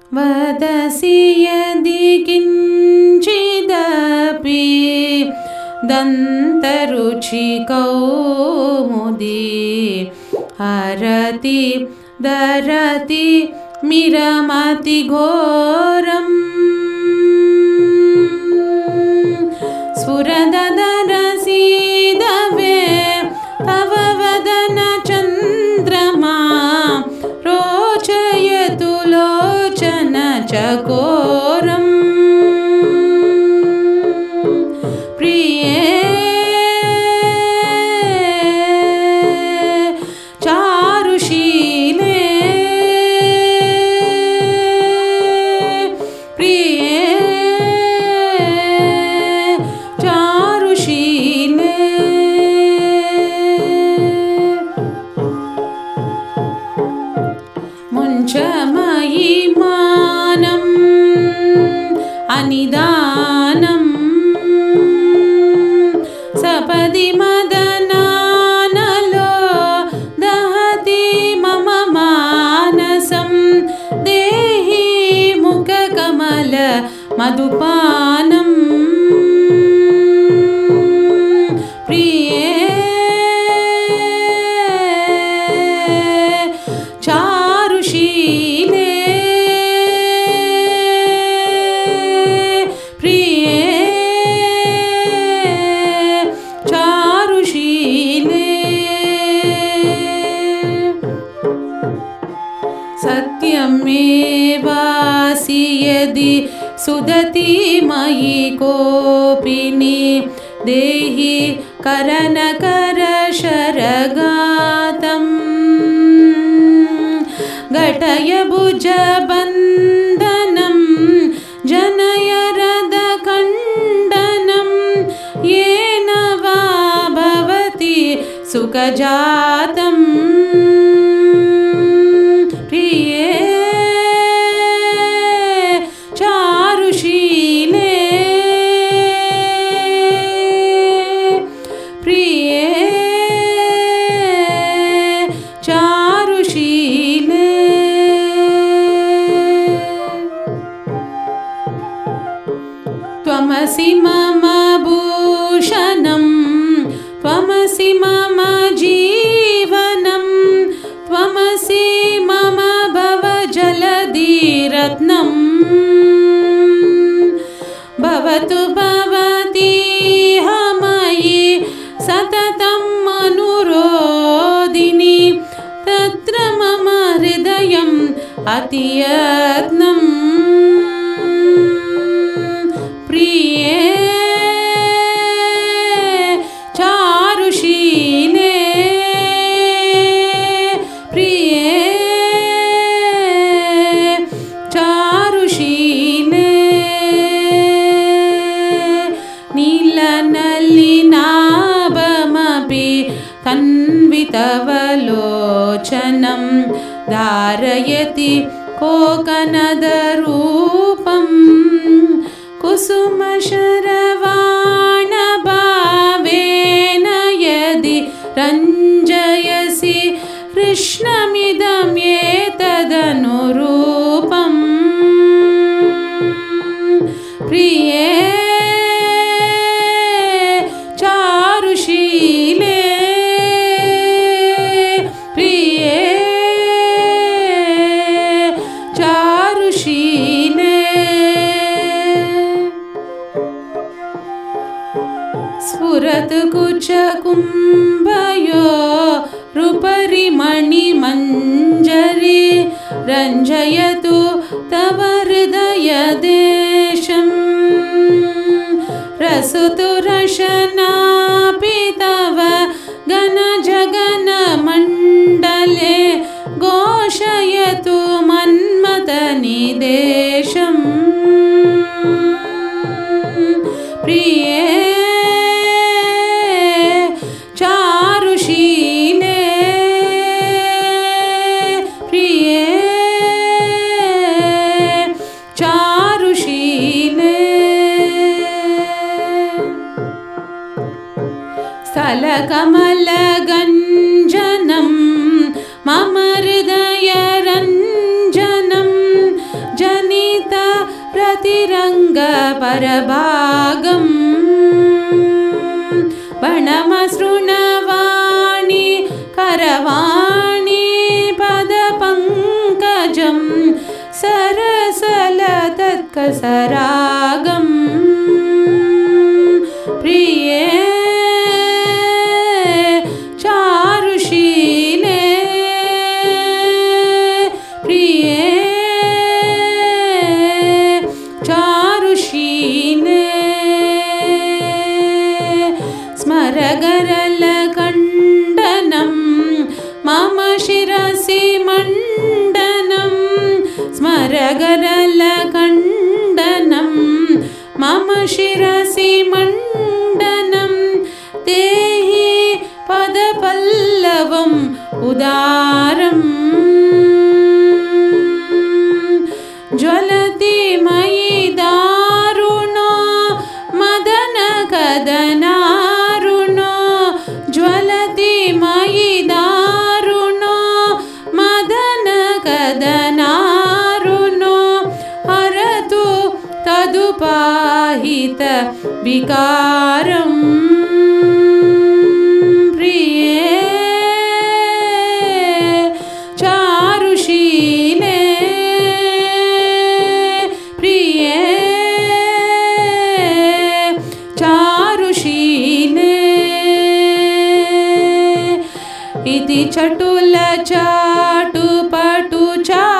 वदसि यदि किञ्चिदपि दन्तरुचिकौमुदी हरति दरति मिरमतिघोरम् स्फुरददरसीदवे तव वदन चन्द्रमा रोचयतु लोचन चकोरम् प्रिये चारुशीले प्रिये चारुशीले मुञ्चमयि मानम् अनिदानम् सपदि मदनानलो दहति मम मानसं देहि मुखकमल मधुपानम् प्रिये चारुशीले प्रिये चारुशीले सत्यमेवासि यदि सुदति मयि कोपिनि देहि करनकरशरगातम् घटय भुजबन्धनं जनय हृदकण्डनं येन वा भवति सुखजातम् प्रिये चारुशीले प्रिये चारुशीले त्वमसि मम भूषणं त्वमसि मम जीवनं त्वमसि मम भवजलधिरत्नम् भवतु भवतीह मयि सततम् अनुरोदिनि तत्र मम हृदयम् अतियत्नम् प्रिये चारुशीले प्रिये चारुशीले नीलनलिनाभमपि तन्वितवलोचनं धारयति कोकनदरूपं कुसुमशरवाणभावेन यदि रञ्जयसि कृष्णमिदं एतदनुरूपम् प्रिये चारुशीले प्रिये चारुशीले स्फुरतु कुचकुम्भयोरुपरि मणिमञ्जरी रञ्जयतु तव हृदयदेशम् रसतु रशनापि तव घनजगन्मण्डले घोषयतु मन्मथनिदेशम् प्रिये चारुशीले प्रिये चारुशीले स्थलकमलगञ्जनं मम हृदयरञ्जनं जन परभागम् बणमसृणवाणी करवाणी पदपङ्कजं सरसलतत्कसरागम् प्रिये चारुशीले प्रिये चारुशीले स्मरगरलकण्डनं मम शिरसि मण्डनं स्मरगरलकण्डनं मम शिरसि मण्डनं देहि पदपल्लवम् उदारम् ज्वलति मयि दारुणो मदनकदनारुणो ज्वलति मयि दारुणो मदनकदनारुणो हरतु तदुपाहित विकारम् प्रिये चारुशीले प्रिये चारुशीले इति चटुल चाटुपटु चा